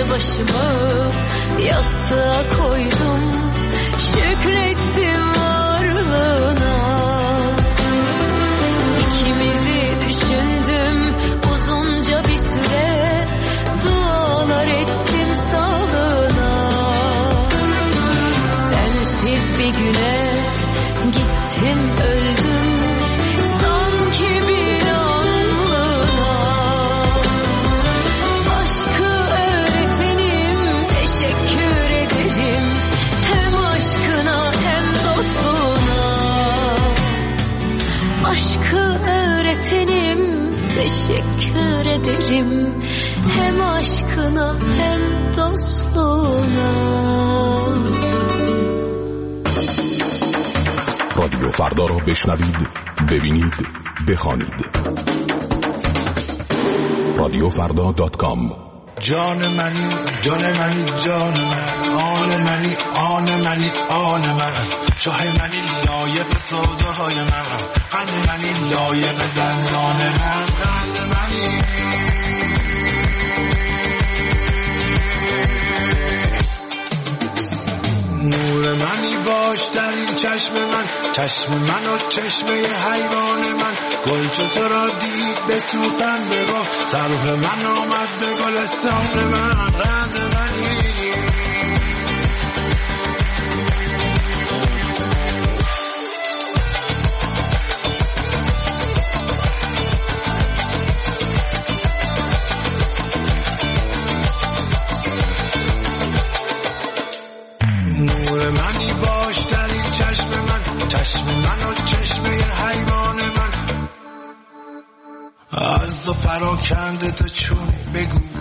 başımı yastığa koydum, şükrettim varlığına. İkimizi düşündüm uzunca bir süre, dualar ettim sağlığına. Sensiz bir güne gittim öldüm, sanki bir anlığına. Aşkı öğretenim, teşekkür ederim, hem aşkına hem dostluğuna. Aşkı öğretenim, teşekkür ederim, hem aşkına hem dostluğuna. رادیو فردا را بشنوید، ببینید، بخوانید. رادیوفردا.com. جان منی، جان منی، جان من، آن منی، آن منی، آن من، شاه منی لایق سوداهای من، قند منی لایق دندان من، قند منی. نور منی باش در این چشم من، چشم من و چشمه حیوان من. گل چو تو را دید به سوسن بگو، سرف من آمد به گلستان من، قند منی. نور منی باش در این چشم من، چشم من و چشمه حیوان من. از تو پراکنده تو چون بگو